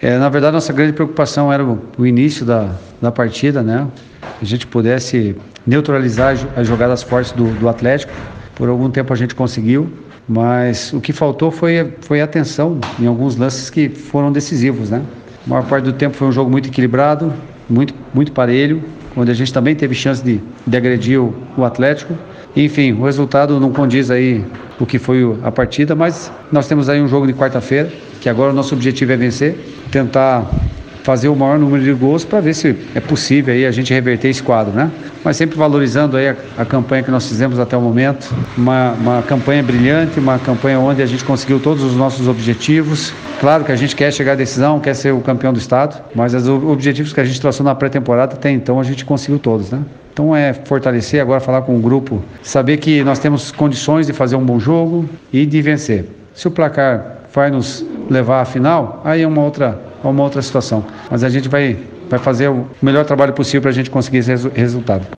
Na verdade, nossa grande preocupação era o início da partida, né? A gente pudesse neutralizar as jogadas fortes do Atlético. Por algum tempo a gente conseguiu, mas o que faltou foi atenção em alguns lances que foram decisivos, né? A maior parte do tempo foi um jogo muito equilibrado, muito parelho, onde a gente também teve chance de agredir o Atlético. Enfim, o resultado não condiz aí o que foi a partida, mas nós temos aí um jogo de quarta-feira, que agora o nosso objetivo é vencer, tentar fazer o maior número de gols para ver se é possível aí a gente reverter esse quadro, né? Mas sempre valorizando aí a campanha que nós fizemos até o momento, uma campanha brilhante, uma campanha onde a gente conseguiu todos os nossos objetivos. Claro que a gente quer chegar à decisão, quer ser o campeão do estado, mas os objetivos que a gente traçou na pré-temporada até então a gente conseguiu todos, né? Então é fortalecer, agora falar com o grupo, saber que nós temos condições de fazer um bom jogo e de vencer. Se o placar vai nos levar à final, aí é uma outra situação. Mas a gente vai fazer o melhor trabalho possível para a gente conseguir esse resultado.